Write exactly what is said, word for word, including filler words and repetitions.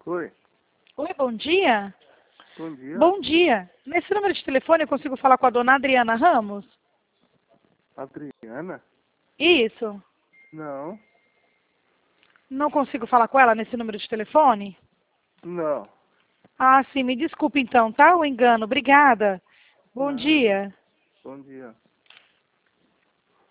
Oi. Oi, bom dia. Bom dia. Bom dia. Nesse número de telefone eu consigo falar com a dona Adriana Ramos? Adriana? Isso. Não. Não consigo falar com ela nesse número de telefone? Não. Ah, sim, me desculpe então, tá? O engano. Obrigada. Bom Não. dia. Bom dia.